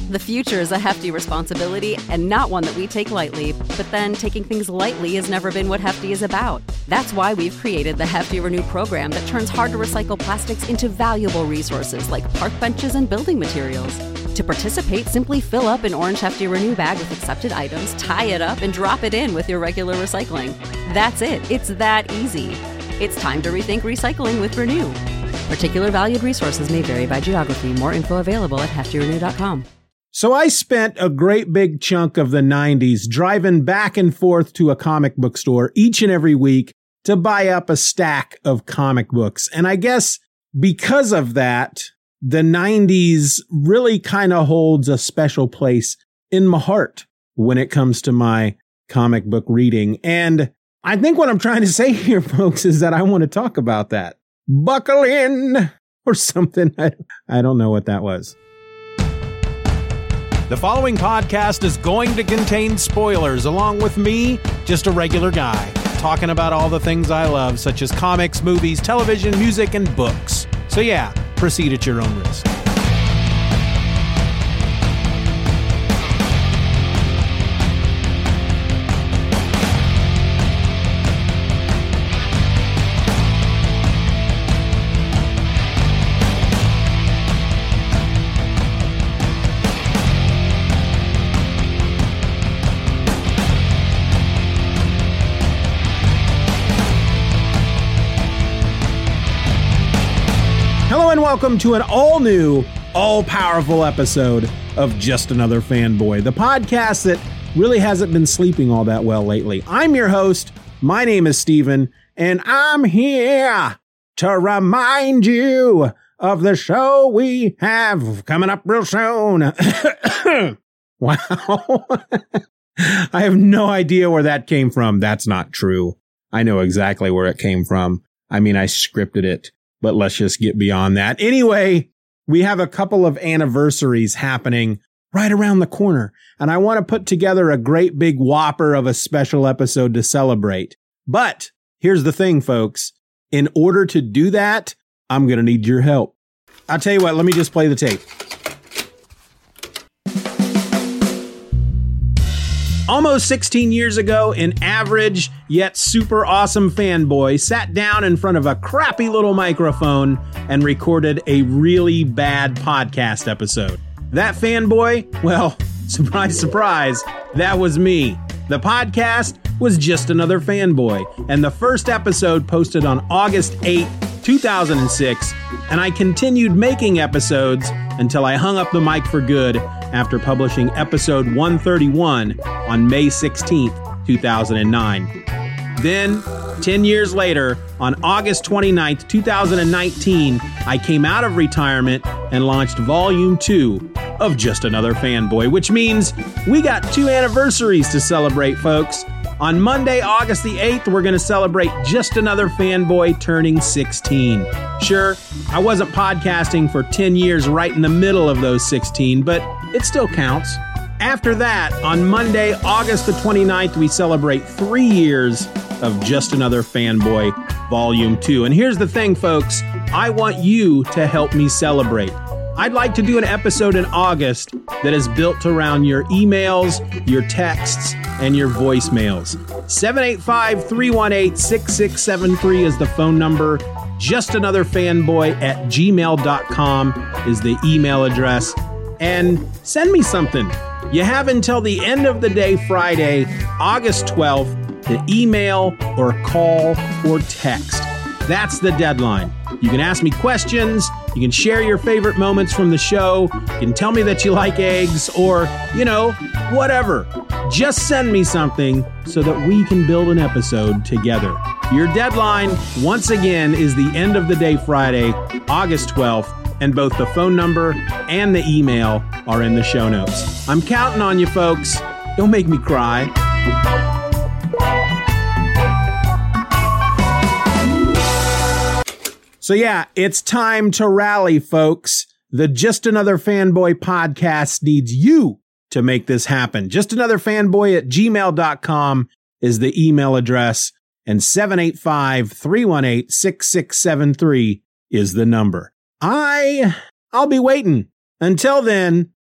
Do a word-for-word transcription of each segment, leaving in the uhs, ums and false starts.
The future is a hefty responsibility and not one that we take lightly, but then taking things lightly has never been what Hefty is about. That's why we've created the Hefty Renew program that turns hard-to-recycle plastics into valuable resources like park benches and building materials. To participate, simply fill up an orange Hefty Renew bag with accepted items, tie it up, and drop it in with your regular recycling. That's it. It's that easy. It's time to rethink recycling with Renew. Particular valued resources may vary by geography. More info available at hefty renew dot com. So I spent a great big chunk of the nineties driving back and forth to a comic book store each and every week to buy up a stack of comic books. And I guess because of that, the nineties really kind of holds a special place in my heart when it comes to my comic book reading. And I think what I'm trying to say here, folks, is that I want to talk about that. Buckle in or something. I, I don't know what that was. The following podcast is going to contain spoilers, along with me, just a regular guy, talking about all the things I love, such as comics, movies, television, music, and books. So yeah, proceed at your own risk. Welcome to an all-new, all-powerful episode of Just Another Fanboy, the podcast that really hasn't been sleeping all that well lately. I'm your host. My name is Steven, and I'm here to remind you of the show we have coming up real soon. Wow. I have no idea where that came from. That's not true. I know exactly where it came from. I mean, I scripted it. But let's just get beyond that. Anyway, we have a couple of anniversaries happening right around the corner, and I want to put together a great big whopper of a special episode to celebrate. But here's the thing, folks. In order to do that, I'm going to need your help. I'll tell you what, let me just play the tape. Almost sixteen years ago, an average yet super awesome fanboy sat down in front of a crappy little microphone and recorded a really bad podcast episode. That fanboy? Well, surprise, surprise, that was me. The podcast was Just Another Fanboy, and the first episode posted on August eighth, two thousand six, and I continued making episodes until I hung up the mic for good after publishing episode one thirty-one on May sixteenth, two thousand nine. Then, ten years later, on August twenty-ninth, two thousand nineteen, I came out of retirement and launched Volume two of Just Another Fanboy, which means we got two anniversaries to celebrate, folks. On Monday, August the eighth, we're going to celebrate Just Another Fanboy turning sixteen. Sure, I wasn't podcasting for ten years right in the middle of those sixteen, but it still counts. After that, on Monday, August the twenty-ninth, we celebrate three years of Just Another Fanboy Volume two. And here's the thing, folks. I want you to help me celebrate. I'd like to do an episode in August that is built around your emails, your texts, and your voicemails. seven eight five, three one eight, six six seven three is the phone number. Just Another Fanboy at gmail dot com is the email address. And send me something. You have until the end of the day, Friday, August twelfth, to email or call or text. That's the deadline. You can ask me questions. You can share your favorite moments from the show. You can tell me that you like eggs or, you know, whatever. Just send me something so that we can build an episode together. Your deadline, once again, is the end of the day, Friday, August twelfth. And both the phone number and the email are in the show notes. I'm counting on you, folks. Don't make me cry. So yeah, it's time to rally, folks. The Just Another Fanboy podcast needs you to make this happen. Just Another Fanboy at gmail dot com is the email address, and seven eight five, three one eight, six six seven three is the number. I, I'll be waiting. Until then,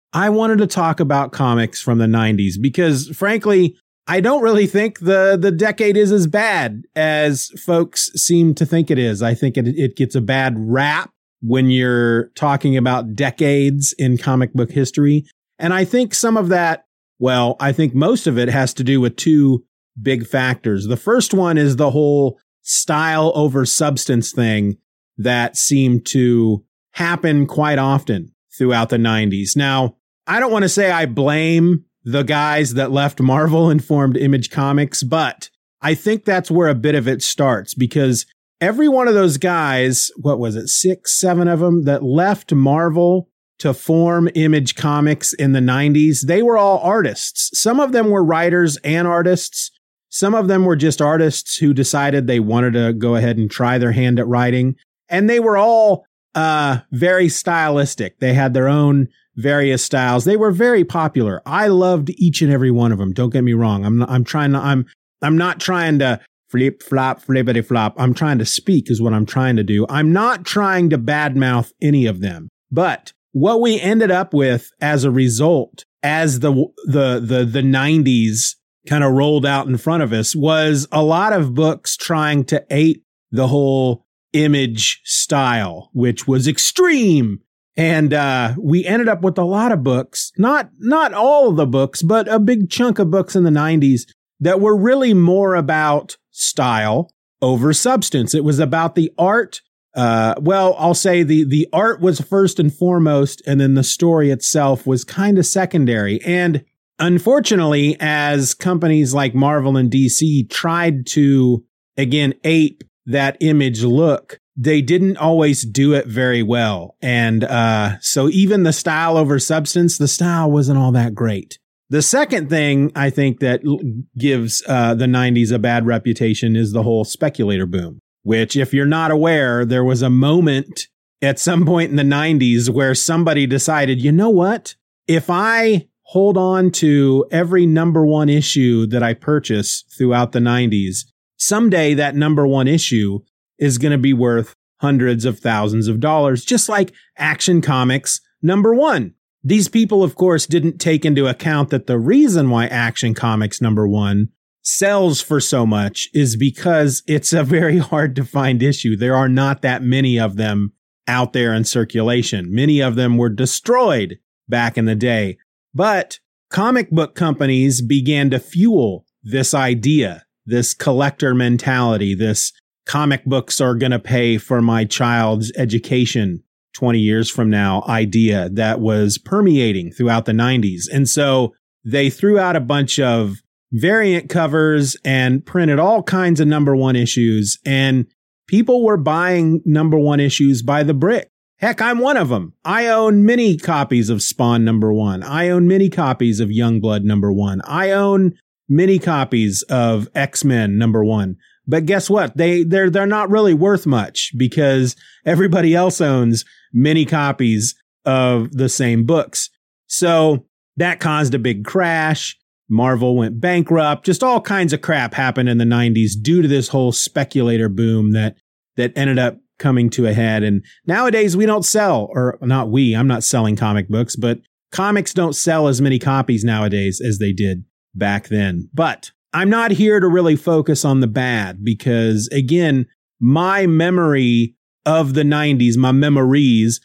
I wanted to talk about comics from the nineties because, frankly, I don't really think the, the decade is as bad as folks seem to think it is. I think it, it gets a bad rap when you're talking about decades in comic book history. And I think some of that, well, I think most of it has to do with two big factors. The first one is the whole style over substance thing that seemed to happen quite often throughout the nineties. Now, I don't want to say I blame the guys that left Marvel and formed Image Comics, but I think that's where a bit of it starts, because every one of those guys, what was it, six, seven of them that left Marvel to form Image Comics in the nineties, they were all artists. Some of them were writers and artists. Some of them were just artists who decided they wanted to go ahead and try their hand at writing. And they were all uh, very stylistic. They had their own various styles. They were very popular. I loved each and every one of them. Don't get me wrong. I'm not, I'm trying to, I'm, I'm not trying to flip, flop, flippity flop. I'm trying to speak is what I'm trying to do. I'm not trying to badmouth any of them. But what we ended up with as a result, as the, the, the, the nineties kind of rolled out in front of us, was a lot of books trying to ape the whole Image style, which was extreme. And uh, we ended up with a lot of books, not not all of the books, but a big chunk of books in the nineties that were really more about style over substance. It was about the art. Uh, well, I'll say the, the art was first and foremost, and then the story itself was kind of secondary. And unfortunately, as companies like Marvel and D C tried to, again, ape that Image look, they didn't always do it very well. And uh, so even the style over substance, the style wasn't all that great. The second thing I think that gives uh, the nineties a bad reputation is the whole speculator boom, which, if you're not aware, there was a moment at some point in the nineties where somebody decided, you know what? If I hold on to every number one issue that I purchase throughout the nineties, someday that number one issue is going to be worth hundreds of thousands of dollars, just like Action Comics number one. These people, of course, didn't take into account that the reason why Action Comics number one sells for so much is because it's a very hard to find issue. There are not that many of them out there in circulation. Many of them were destroyed back in the day. But comic book companies began to fuel this idea, this collector mentality, this comic books are going to pay for my child's education twenty years from now idea that was permeating throughout the nineties. And so they threw out a bunch of variant covers and printed all kinds of number one issues, and people were buying number one issues by the brick. Heck, I'm one of them. I own many copies of Spawn number one. I own many copies of Youngblood number one. I own many copies of X-Men number one. But guess what? They, they're, they're not really worth much because everybody else owns many copies of the same books. So that caused a big crash. Marvel went bankrupt. Just all kinds of crap happened in the nineties due to this whole speculator boom that, that ended up coming to a head. And nowadays we don't sell, or not we, I'm not selling comic books, but comics don't sell as many copies nowadays as they did back then. But I'm not here to really focus on the bad because, again, my memory of the nineties, my memories,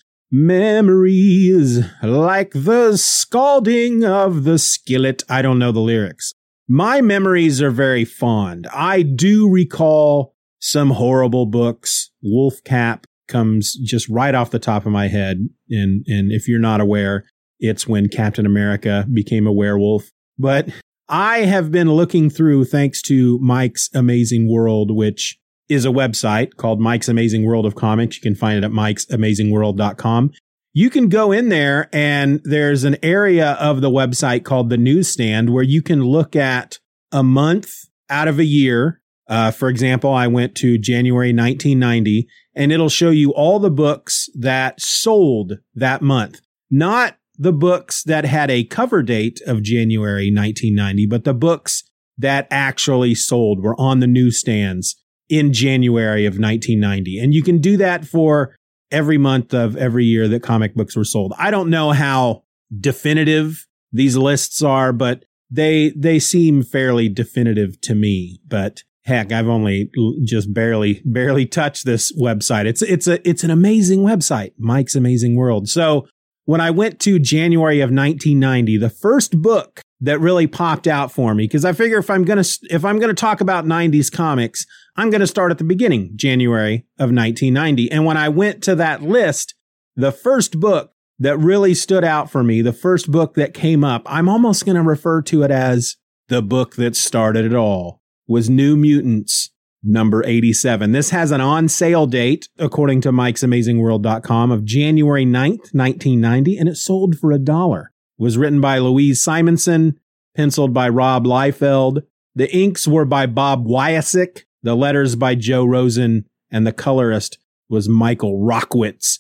memories like the scalding of the skillet. I don't know the lyrics. My memories are very fond. I do recall some horrible books. Wolf Cap comes just right off the top of my head. And, and if you're not aware, it's when Captain America became a werewolf. But I have been looking through, thanks to Mike's Amazing World, which is a website called Mike's Amazing World of Comics. You can find it at mikes amazing world dot com. You can go in there and there's an area of the website called the newsstand where you can look at a month out of a year. Uh, for example, I went to January nineteen ninety and it'll show you all the books that sold that month. Not the books that had a cover date of January nineteen ninety, but the books that actually sold were on the newsstands in January of nineteen ninety. And you can do that for every month of every year that comic books were sold. I don't know how definitive these lists are, but they they seem fairly definitive to me. But heck, I've only just barely barely touched this website. It's it's a it's an amazing website, Mike's Amazing World. So when I went to January of nineteen ninety, the first book that really popped out for me, because I figure if I'm gonna if I'm gonna talk about nineties comics, I'm gonna start at the beginning, January of nineteen ninety. And when I went to that list, the first book that really stood out for me, the first book that came up, I'm almost going to refer to it as the book that started it all, was New Mutants, number eighty-seven. This has an on sale date, according to mikes amazing world dot com, of January ninth, nineteen ninety, and it sold for a dollar. It was written by Louise Simonson, penciled by Rob Liefeld. The inks were by Bob Wyasek, the letters by Joe Rosen, and the colorist was Michael Rockwitz.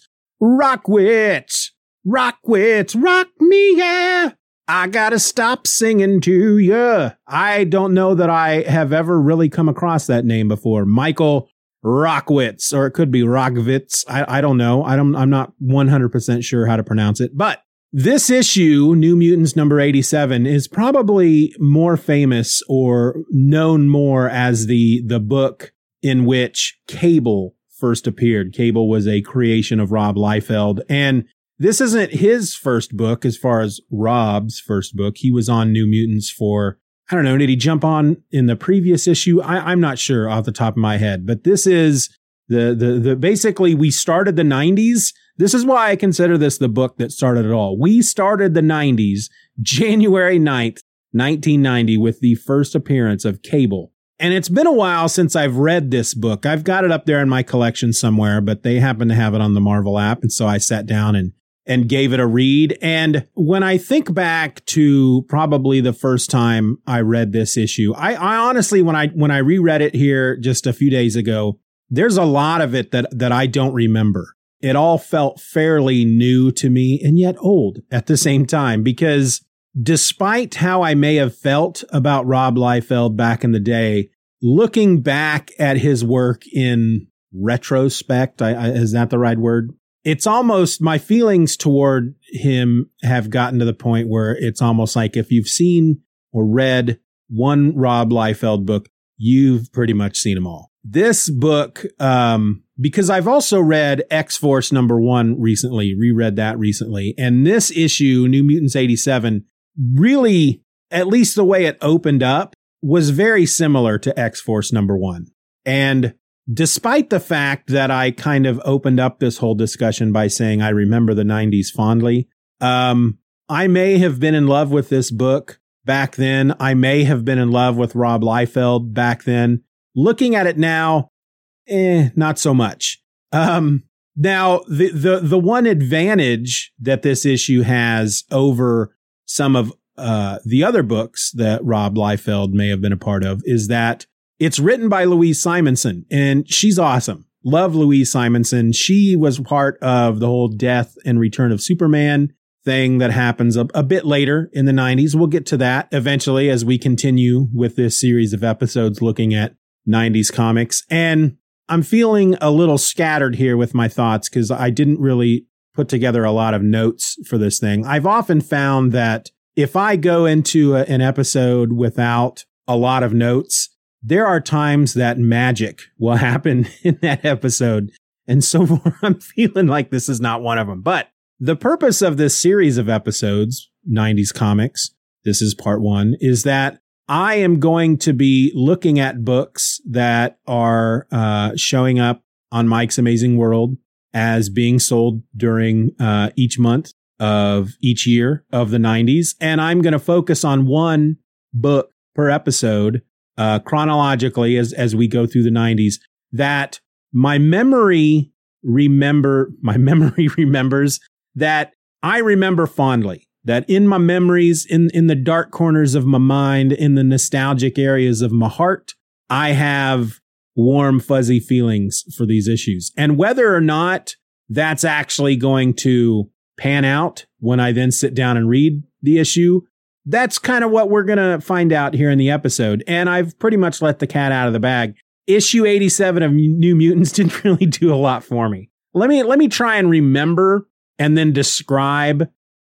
Rockwitz! Rockwitz, rock me, yeah. I gotta stop singing to ya. I don't know that I have ever really come across that name before. Michael Rockwitz, or it could be Rockwitz. I, I don't know. I don't, I'm not one hundred percent sure how to pronounce it. But this issue, New Mutants number eighty-seven, is probably more famous or known more as the, the book in which Cable first appeared. Cable was a creation of Rob Liefeld, and this isn't his first book as far as Rob's first book. He was on New Mutants for, I don't know, did he jump on in the previous issue? I, I'm not sure off the top of my head, but this is the, the, the, basically we started the nineties. This is why I consider this the book that started it all. We started the nineties, January ninth, nineteen ninety, with the first appearance of Cable. And it's been a while since I've read this book. I've got it up there in my collection somewhere, but they happen to have it on the Marvel app. And so I sat down and and gave it a read. And when I think back to probably the first time I read this issue, I, I honestly, when I when I reread it here just a few days ago, there's a lot of it that that I don't remember. It all felt fairly new to me and yet old at the same time, because despite how I may have felt about Rob Liefeld back in the day, looking back at his work in retrospect, I, I, is that the right word? It's almost, my feelings toward him have gotten to the point where it's almost like if you've seen or read one Rob Liefeld book, you've pretty much seen them all. This book, um, because I've also read X-Force number one recently, reread that recently, and this issue, New Mutants eighty-seven, really, at least the way it opened up, was very similar to X-Force number one. And despite the fact that I kind of opened up this whole discussion by saying I remember the nineties fondly, um, I may have been in love with this book back then. I may have been in love with Rob Liefeld back then. Looking at it now, eh, not so much. Um, now, the, the, the one advantage that this issue has over some of uh, the other books that Rob Liefeld may have been a part of is that it's written by Louise Simonson, and she's awesome. Love Louise Simonson. She was part of the whole death and return of Superman thing that happens a, a bit later in the nineties. We'll get to that eventually as we continue with this series of episodes looking at nineties comics. And I'm feeling a little scattered here with my thoughts because I didn't really put together a lot of notes for this thing. I've often found that if I go into a, an episode without a lot of notes, there are times that magic will happen in that episode. And so far, I'm feeling like this is not one of them. But the purpose of this series of episodes, nineties comics, this is part one, is that I am going to be looking at books that are uh, showing up on Mike's Amazing World as being sold during uh, each month of each year of the nineties. And I'm going to focus on one book per episode uh, chronologically as, as we go through the nineties that my memory remember, my memory remembers that I remember fondly. That in my memories, in, in the dark corners of my mind, in the nostalgic areas of my heart, I have warm, fuzzy feelings for these issues. And whether or not that's actually going to pan out when I then sit down and read the issue, that's kind of what we're going to find out here in the episode. And I've pretty much let the cat out of the bag. Issue eighty-seven of New Mutants didn't really do a lot for me. Let me, let me try and remember and then describe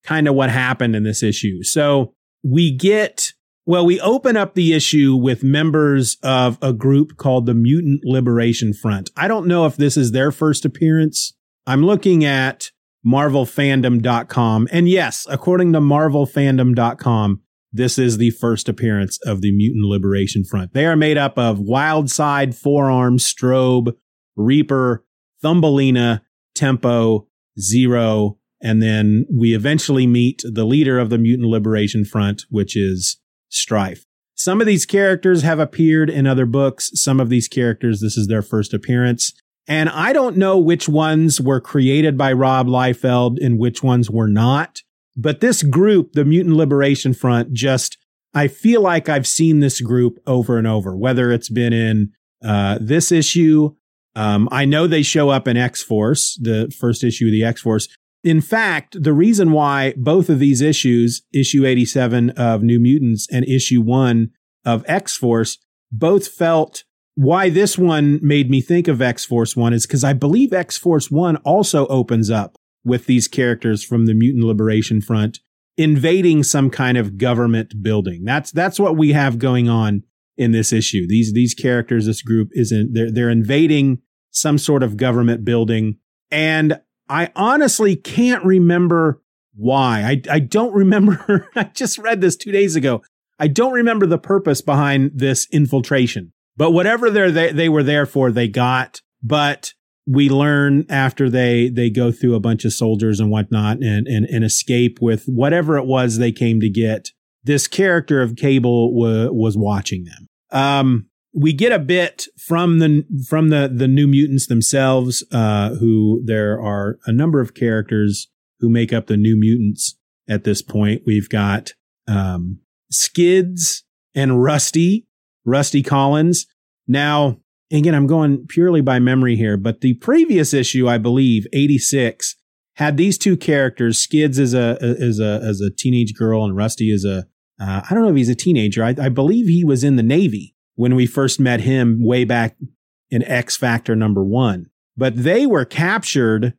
kind of what happened in this issue. So we get, well, we open up the issue with members of a group called the Mutant Liberation Front. I don't know if this is their first appearance. I'm looking at Marvel Fandom dot com. And yes, according to Marvel Fandom dot com, this is the first appearance of the Mutant Liberation Front. They are made up of Wildside, Forearm, Strobe, Reaper, Thumbelina, Tempo, Zero, and then we eventually meet the leader of the Mutant Liberation Front, which is Strife. Some of these characters have appeared in other books. Some of these characters, this is their first appearance. And I don't know which ones were created by Rob Liefeld and which ones were not. But this group, the Mutant Liberation Front, just, I feel like I've seen this group over and over, whether it's been in uh, this issue. Um, I know they show up in X-Force, the first issue of the X-Force. In fact, the reason why both of these issues, issue eighty-seven of New Mutants and issue one of X-Force, both felt, why this one made me think of X-Force one is because I believe X-Force one also opens up with these characters from the Mutant Liberation Front invading some kind of government building. That's that's what we have going on in this issue. These these characters, this group isn't, they're they're invading some sort of government building. And I honestly can't remember why. I, I don't remember. I just read this two days ago. I don't remember the purpose behind this infiltration, but whatever they're, they, they were there for, they got. But we learn after they, they go through a bunch of soldiers and whatnot and, and, and escape with whatever it was they came to get. This character of Cable wa- was watching them. Um, We get a bit from the from the, the New Mutants themselves, uh, who there are a number of characters who make up the New Mutants at this point. We've got um, Skids and Rusty, Rusty Collins. Now, again, I'm going purely by memory here, but the previous issue, I believe, eighty-six, had these two characters. Skids as a as a as a teenage girl, and Rusty as a uh, I don't know if he's a teenager. I, I believe he was in the Navy when we first met him way back in X Factor number one. But they were captured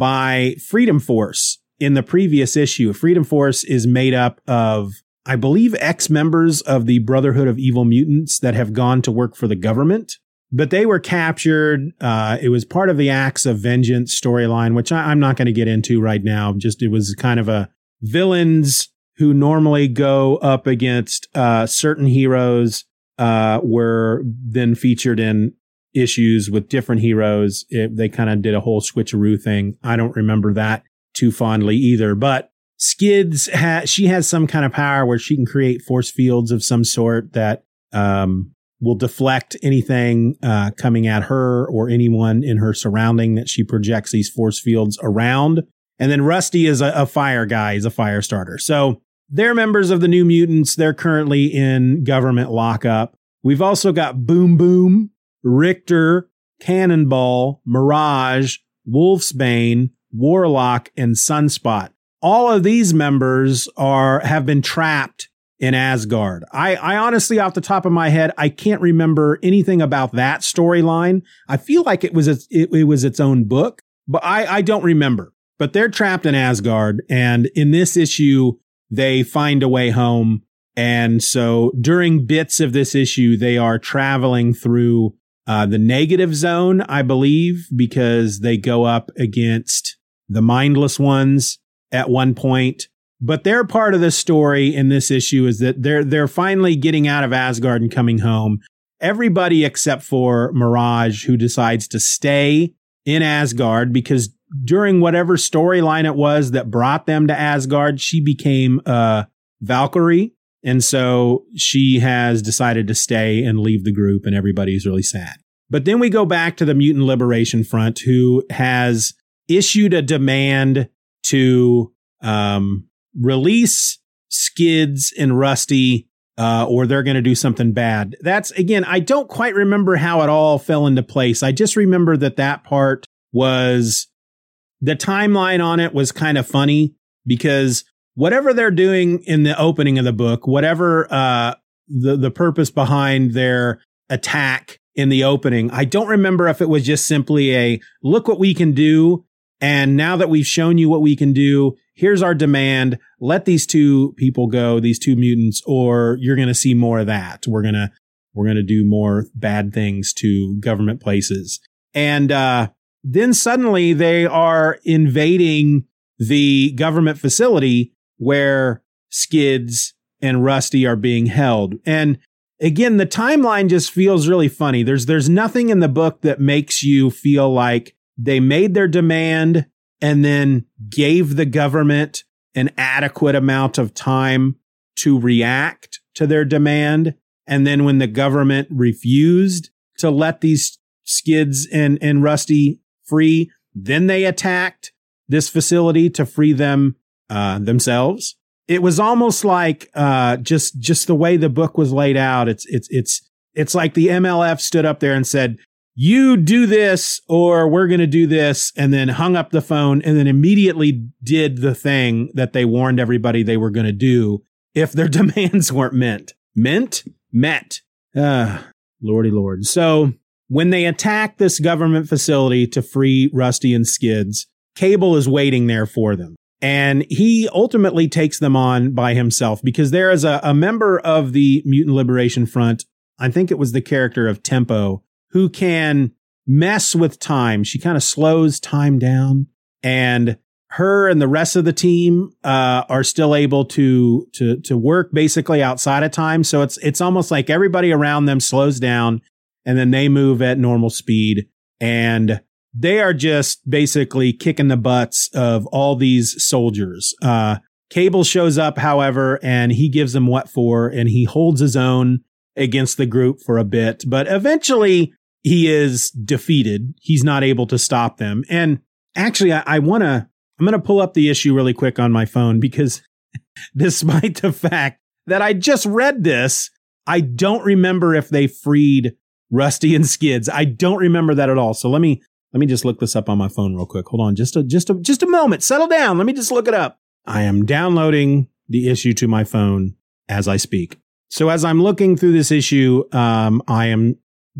by Freedom Force in the previous issue. Freedom Force is made up of, I believe, ex-members of the Brotherhood of Evil Mutants that have gone to work for the government. But they were captured. Uh, it was part of the Acts of Vengeance storyline, which I, I'm not going to get into right now. Just it was kind of a villains who normally go up against uh, certain heroes uh, were then featured in issues with different heroes. It, they kind of did a whole switcheroo thing. I don't remember that too fondly either, but Skids, ha- she has some kind of power where she can create force fields of some sort that, um, will deflect anything, uh, coming at her or anyone in her surrounding that she projects these force fields around. And then Rusty is a, a fire guy. He's a fire starter. So they're members of the New Mutants. They're currently in government lockup. We've also got Boom Boom, Richter, Cannonball, Mirage, Wolfsbane, Warlock, and Sunspot. All of these members are have been trapped in Asgard. I, I honestly, off the top of my head, I can't remember anything about that storyline. I feel like it was its, it, it was its own book, but I, I don't remember. But they're trapped in Asgard, and in this issue, they find a way home. And so during bits of this issue, they are traveling through uh, the negative zone, I believe, because they go up against the mindless ones at one point. But their part of the story in this issue is that they're they're finally getting out of Asgard and coming home. Everybody except for Mirage, who decides to stay in Asgard because during whatever storyline it was that brought them to Asgard, she became a Valkyrie. And so she has decided to stay and leave the group, and everybody's really sad. But then we go back to the Mutant Liberation Front, who has issued a demand to um, release Skids and Rusty, uh, or they're going to do something bad. That's, again, I don't quite remember how it all fell into place. I just remember that that part was, the timeline on it was kind of funny because whatever they're doing in the opening of the book, whatever uh, the, the purpose behind their attack in the opening, I don't remember if it was just simply a look what we can do And now that we've shown you what we can do, here's our demand. Let these two people go, these two mutants, or you're going to see more of that. We're going to, we're going to do more bad things to government places. And, uh, then suddenly they are invading the government facility where Skids and Rusty are being held. And again, the timeline just feels really funny. There's, there's nothing in the book that makes you feel like they made their demand and then gave the government an adequate amount of time to react to their demand. And then when the government refused to let these Skids and, and Rusty free, then they attacked this facility to free them uh, themselves. It was almost like uh, just just the way the book was laid out. It's it's it's it's like the M L F stood up there and said, "You do this, or we're going to do this," and then hung up the phone, and then immediately did the thing that they warned everybody they were going to do if their demands weren't met. Meant met. Uh, Lordy Lord. So when they attack this government facility to free Rusty and Skids, Cable is waiting there for them. And he ultimately takes them on by himself because there is a, a member of the Mutant Liberation Front, I think it was the character of Tempo, who can mess with time. She kind of slows time down, and her and the rest of the team uh, are still able to, to, to work basically outside of time. So it's, it's almost like everybody around them slows down, and then they move at normal speed, and they are just basically kicking the butts of all these soldiers. Uh, Cable shows up, however, and he gives them what for, and he holds his own against the group for a bit, but eventually he is defeated. He's not able to stop them. And actually, I, I want to, I'm going to pull up the issue really quick on my phone because despite the fact that I just read this, I don't remember if they freed Rusty and Skids. I don't remember that at all. So let me, let me just look this up on my phone real quick. Hold on. Just a, just a, just a moment. Settle down. Let me just look it up. I am downloading the issue to my phone as I speak. So as I'm looking through this issue, um, I am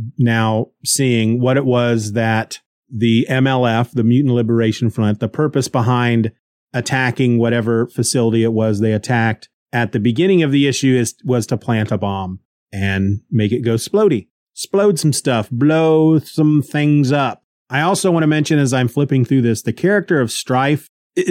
now seeing what it was that the M L F, the Mutant Liberation Front, the purpose behind attacking whatever facility it was they attacked at the beginning of the issue is, was to plant a bomb and make it go splody. Explode some stuff, blow some things up. I also want to mention as I'm flipping through this, the character of Strife.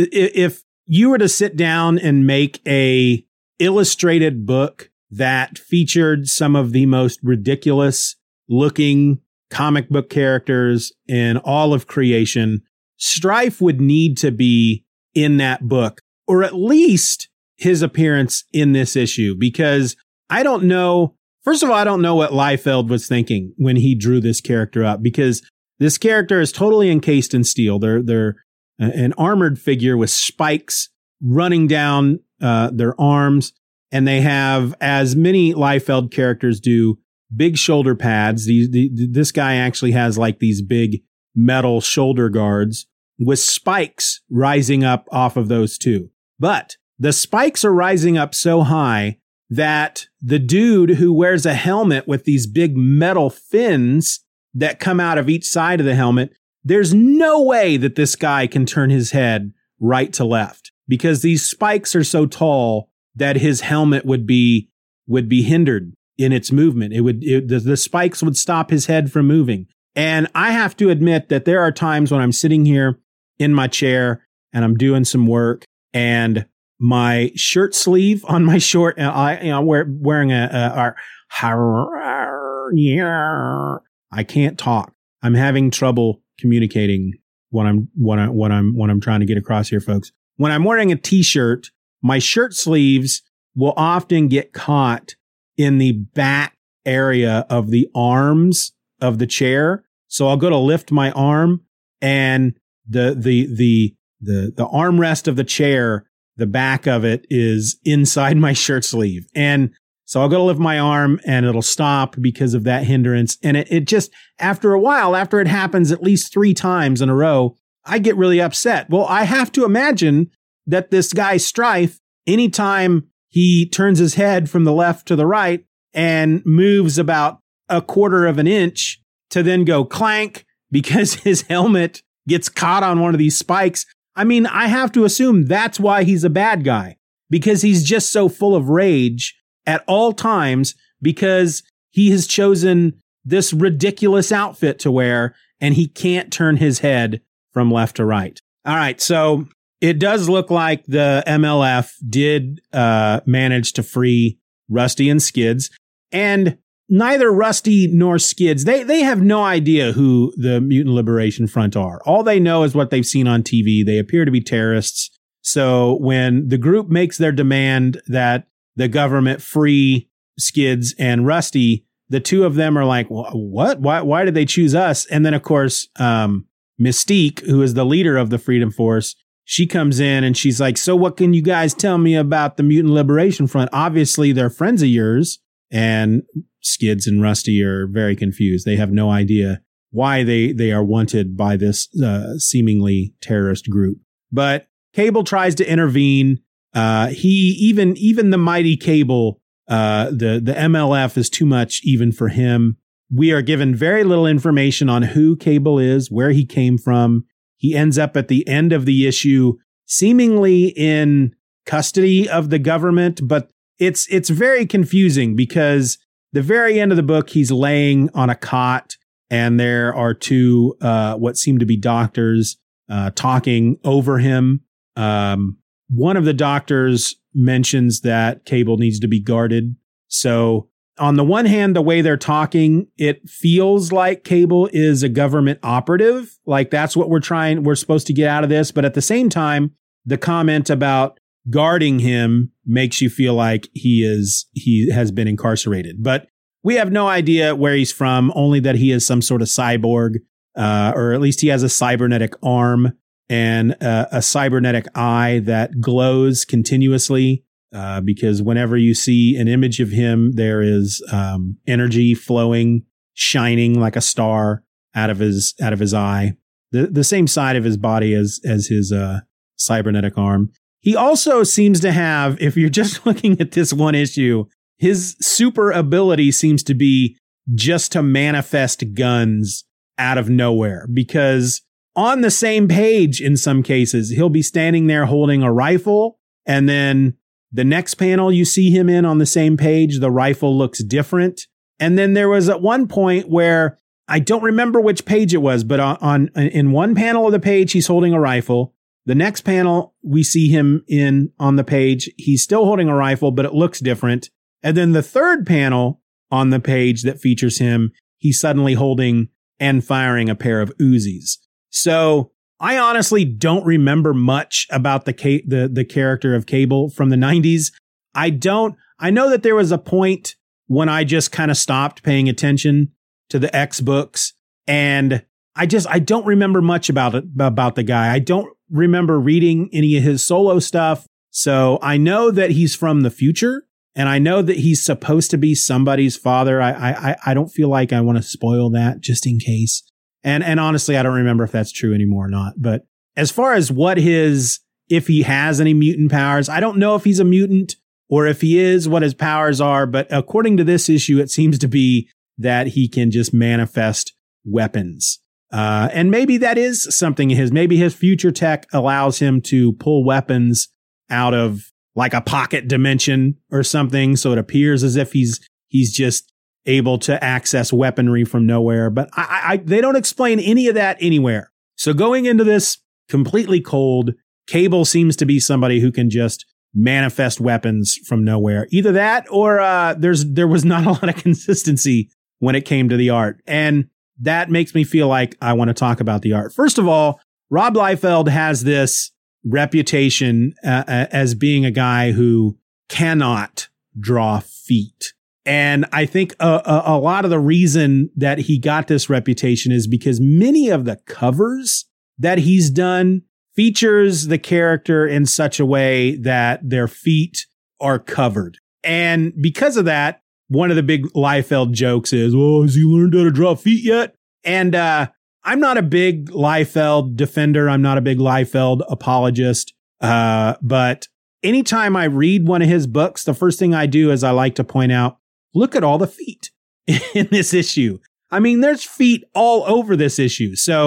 If you were to sit down and make a illustrated book that featured some of the most ridiculous looking comic book characters in all of creation, Strife would need to be in that book, or at least his appearance in this issue, because I don't know. First of all, I don't know what Liefeld was thinking when he drew this character up, because this character is totally encased in steel. They're, they're an armored figure with spikes running down uh, their arms. And they have, as many Liefeld characters do, big shoulder pads. These, the, this guy actually has like these big metal shoulder guards with spikes rising up off of those too. But the spikes are rising up so high that the dude who wears a helmet with these big metal fins that come out of each side of the helmet, there's no way that this guy can turn his head right to left because these spikes are so tall that his helmet would be, would be hindered in its movement. It would, it, the, the spikes would stop his head from moving. And I have to admit that there are times when I'm sitting here in my chair and I'm doing some work and my shirt sleeve on my short, and I, you know, wear, wearing a, a, a, I can't talk. I'm having trouble communicating what I'm, what I, what I'm, what I'm trying to get across here, folks. When I'm wearing a t-shirt, my shirt sleeves will often get caught in the back area of the arms of the chair. So I'll go to lift my arm and the, the, the, the, the armrest of the chair, the back of it is inside my shirt sleeve. And so I'll go to lift my arm and it'll stop because of that hindrance. And it, it just, after a while, after it happens at least three times in a row, I get really upset. Well, I have to imagine that this guy Strife, anytime he turns his head from the left to the right and moves about a quarter of an inch to then go clank because his helmet gets caught on one of these spikes. I mean, I have to assume that's why he's a bad guy, because he's just so full of rage at all times because he has chosen this ridiculous outfit to wear and he can't turn his head from left to right. All right. So it does look like the M L F did uh, manage to free Rusty and Skids, and neither Rusty nor Skids, they they have no idea who the Mutant Liberation Front are. All they know is what they've seen on T V. They appear to be terrorists. So when the group makes their demand that the government free Skids and Rusty, the two of them are like, what? Why, why did they choose us? And then, of course, um, Mystique, who is the leader of the Freedom Force, she comes in and she's like, so what can you guys tell me about the Mutant Liberation Front? Obviously, they're friends of yours. And Skids and Rusty are very confused. They have no idea why they, they are wanted by this uh, seemingly terrorist group. But Cable tries to intervene. Uh, he even even the mighty Cable, uh, the the M L F is too much even for him. We are given very little information on who Cable is, where he came from. He ends up at the end of the issue seemingly in custody of the government, but It's it's very confusing because the very end of the book, he's laying on a cot and there are two uh, what seem to be doctors uh, talking over him. Um, one of the doctors mentions that Cable needs to be guarded. So on the one hand, the way they're talking, it feels like Cable is a government operative. Like that's what we're trying, we're supposed to get out of this. But at the same time, the comment about guarding him makes you feel like he is he has been incarcerated. But we have no idea where he's from, only that he is some sort of cyborg, uh, or at least he has a cybernetic arm and uh, a cybernetic eye that glows continuously, uh, because whenever you see an image of him, there is um, energy flowing, shining like a star out of his out of his eye, the the same side of his body as as his uh, cybernetic arm. He also seems to have, if you're just looking at this one issue, his super ability seems to be just to manifest guns out of nowhere, because on the same page, in some cases, he'll be standing there holding a rifle. And then the next panel you see him in on the same page, the rifle looks different. And then there was at one point where I don't remember which page it was, but on, on in one panel of the page, he's holding a rifle. The next panel we see him in on the page, he's still holding a rifle, but it looks different. And then the third panel on the page that features him, he's suddenly holding and firing a pair of Uzis. So I honestly don't remember much about the ca- the the character of Cable from the nineties. I don't. I know that there was a point when I just kind of stopped paying attention to the X books, and I just I don't remember much about it about the guy. I don't remember reading any of his solo stuff. So I know that he's from the future, and I know that he's supposed to be somebody's father. I I I don't feel like I want to spoil that just in case. And and honestly, I don't remember if that's true anymore or not. But as far as what his, if he has any mutant powers, I don't know if he's a mutant or if he is, what his powers are. But according to this issue, it seems to be that he can just manifest weapons. Uh, and maybe that is something his, maybe his future tech allows him to pull weapons out of like a pocket dimension or something. So it appears as if he's, he's just able to access weaponry from nowhere. But I, I, they don't explain any of that anywhere. So going into this completely cold, Cable seems to be somebody who can just manifest weapons from nowhere. Either that or uh, there's there was not a lot of consistency when it came to the art. And that makes me feel like I want to talk about the art. First of all, Rob Liefeld has this reputation uh, as being a guy who cannot draw feet. And I think a, a, a lot of the reason that he got this reputation is because many of the covers that he's done features the character in such a way that their feet are covered. And because of that, one of the big Liefeld jokes is, well, has he learned how to draw feet yet? And uh, I'm not a big Liefeld defender. I'm not a big Liefeld apologist. Uh, but anytime I read one of his books, the first thing I do is I like to point out, look at all the feet in this issue. I mean, there's feet all over this issue. So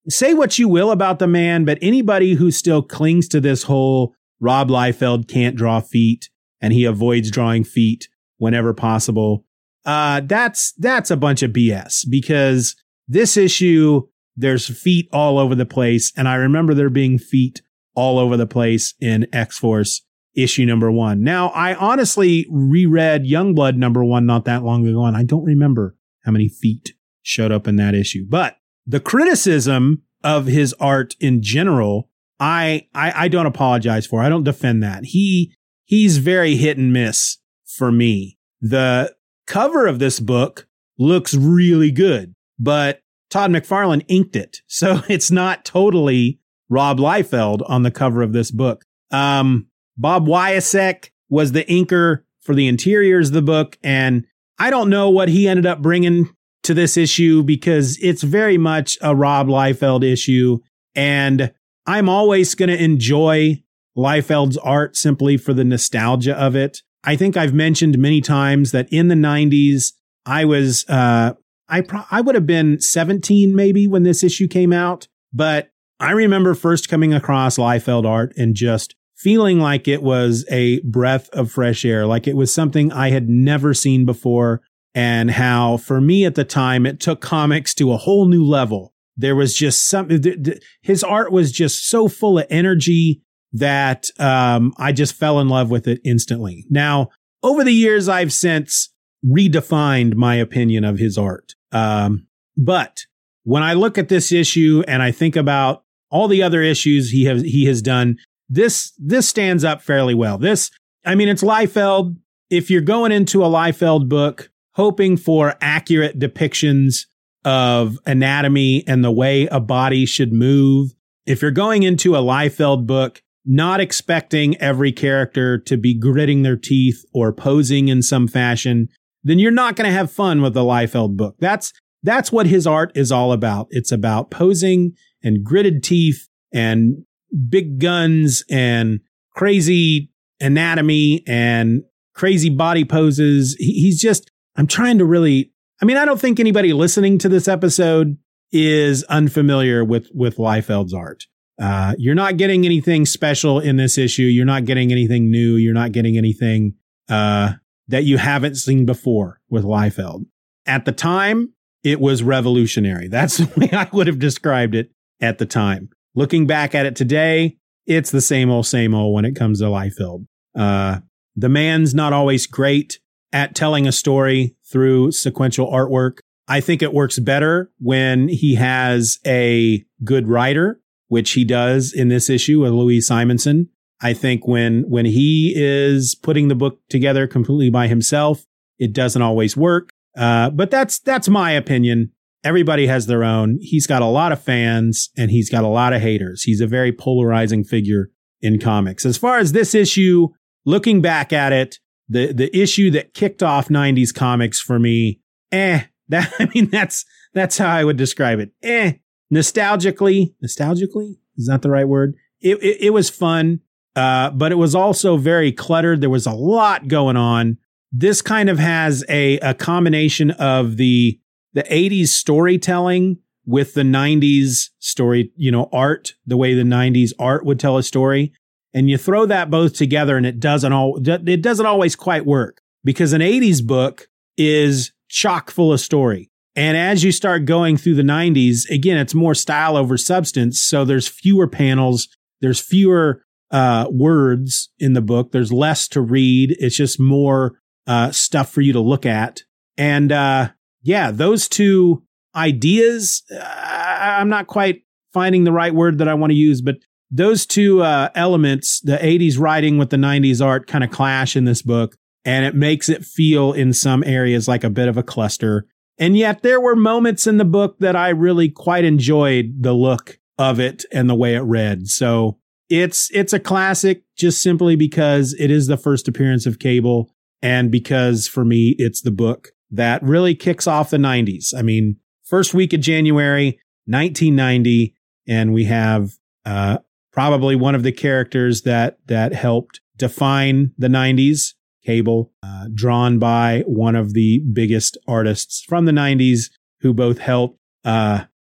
say what you will about the man, but anybody who still clings to this whole Rob Liefeld can't draw feet and he avoids drawing feet whenever possible, uh, that's that's a bunch of B S, because this issue, there's feet all over the place. And I remember there being feet all over the place in X-Force issue number one. Now, I honestly reread Youngblood number one not that long ago, and I don't remember how many feet showed up in that issue. But the criticism of his art in general, I, I I don't apologize for. I don't defend that. He he's very hit and miss for me. The cover of this book looks really good, but Todd McFarlane inked it, so it's not totally Rob Liefeld on the cover of this book. Um, Bob Wiacek was the inker for the interiors of the book, and I don't know what he ended up bringing to this issue, because it's very much a Rob Liefeld issue, and I'm always going to enjoy Liefeld's art simply for the nostalgia of it. I think I've mentioned many times that in the nineties, I was, uh, I pro- I would have been seventeen maybe when this issue came out, but I remember first coming across Liefeld art and just feeling like it was a breath of fresh air, like it was something I had never seen before, and how for me at the time, it took comics to a whole new level. There was just something, th- th- his art was just so full of energy that um, I just fell in love with it instantly. Now, over the years, I've since redefined my opinion of his art. Um, but when I look at this issue and I think about all the other issues he has he has done, this this stands up fairly well. This, I mean, it's Liefeld. If you're going into a Liefeld book hoping for accurate depictions of anatomy and the way a body should move, if you're going into a Liefeld book not expecting every character to be gritting their teeth or posing in some fashion, then you're not going to have fun with the Liefeld book. That's that's what his art is all about. It's about posing and gritted teeth and big guns and crazy anatomy and crazy body poses. He, he's just, I'm trying to really, I mean, I don't think anybody listening to this episode is unfamiliar with, with Liefeld's art. Uh, you're not getting anything special in this issue. You're not getting anything new. You're not getting anything, uh, that you haven't seen before with Liefeld. At the time, it was revolutionary. That's the way I would have described it at the time. Looking back at it today, it's the same old, same old when it comes to Liefeld. Uh, the man's not always great at telling a story through sequential artwork. I think it works better when he has a good writer, which he does in this issue with Louise Simonson. I think when when he is putting the book together completely by himself, it doesn't always work. Uh, but that's that's my opinion. Everybody has their own. He's got a lot of fans and he's got a lot of haters. He's a very polarizing figure in comics. As far as this issue, looking back at it, the the issue that kicked off nineties comics for me, eh, that I mean that's that's how I would describe it. Eh, nostalgically, nostalgically, is that the right word? It it, it was fun. Uh, but it was also very cluttered. There was a lot going on. This kind of has a, a combination of the, the eighties storytelling with the nineties story, you know, art, the way the nineties art would tell a story. And you throw that both together and it doesn't all, it doesn't always quite work, because an eighties book is chock full of story. And as you start going through the nineties, again, it's more style over substance. So there's fewer panels. There's fewer uh, words in the book. There's less to read. It's just more uh, stuff for you to look at. And uh, yeah, those two ideas, uh, I'm not quite finding the right word that I want to use, but those two uh, elements, the eighties writing with the nineties art, kind of clash in this book. And it makes it feel in some areas like a bit of a cluster. And yet there were moments in the book that I really quite enjoyed the look of it and the way it read. So It's it's a classic just simply because it is the first appearance of Cable, and because for me, it's the book that really kicks off the nineties. I mean, first week of January, nineteen ninety, and we have uh, probably one of the characters that that helped define the nineties, Cable, uh, drawn by one of the biggest artists from the nineties who both helped uh,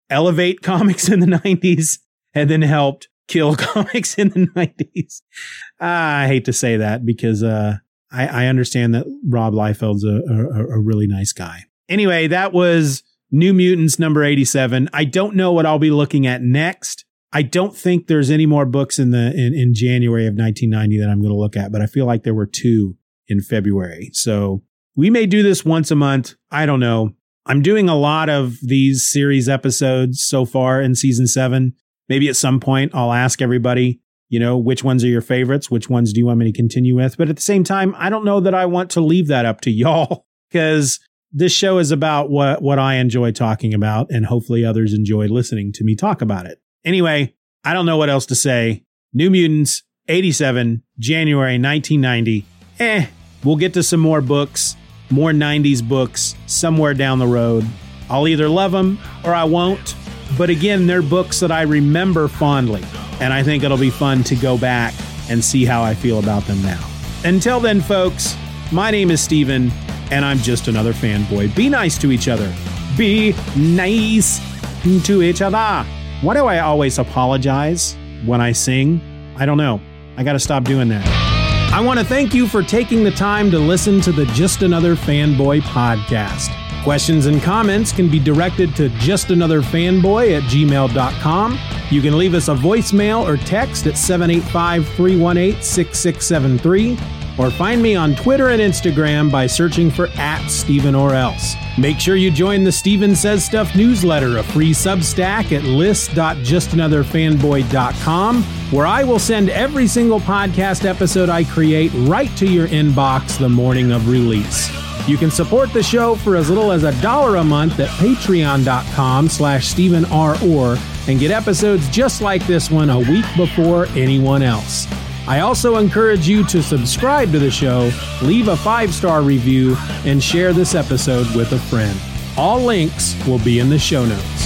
elevate comics in the nineties and then helped kill comics in the nineties. Ah, I hate to say that because uh, I, I understand that Rob Liefeld's a, a, a really nice guy. Anyway, that was New Mutants number eighty-seven. I don't know what I'll be looking at next. I don't think there's any more books in the in, in January of nineteen ninety that I'm going to look at, but I feel like there were two in February. So we may do this once a month. I don't know. I'm doing a lot of these series episodes so far in season seven. Maybe at some point I'll ask everybody, you know, which ones are your favorites? Which ones do you want me to continue with? But at the same time, I don't know that I want to leave that up to y'all because this show is about what, what I enjoy talking about, and hopefully others enjoy listening to me talk about it. Anyway, I don't know what else to say. New Mutants, eighty-seven, January nineteen ninety. Eh, we'll get to some more books, more nineties books somewhere down the road. I'll either love them or I won't. But again, they're books that I remember fondly, and I think it'll be fun to go back and see how I feel about them now. Until then, folks, my name is Steven, and I'm just another fanboy. Be nice to each other. Be nice to each other. Why do I always apologize when I sing? I don't know. I got to stop doing that. I want to thank you for taking the time to listen to the Just Another Fanboy podcast. Questions and comments can be directed to justanotherfanboy at gmail dot com. You can leave us a voicemail or text at seven eight five, three one eight, six six seven three, or find me on Twitter and Instagram by searching for at Steven or else. Make sure you join the Steven Says Stuff newsletter, a free Substack at list dot just another fanboy dot com, where I will send every single podcast episode I create right to your inbox the morning of release. You can support the show for as little as a dollar a month at patreon.com slash Stephen R. Orr and get episodes just like this one a week before anyone else. I also encourage you to subscribe to the show, leave a five-star review, and share this episode with a friend. All links will be in the show notes.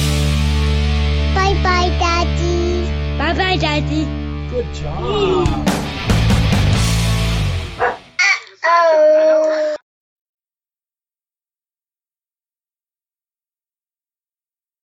Bye-bye, Daddy. Bye-bye, Daddy. Good job.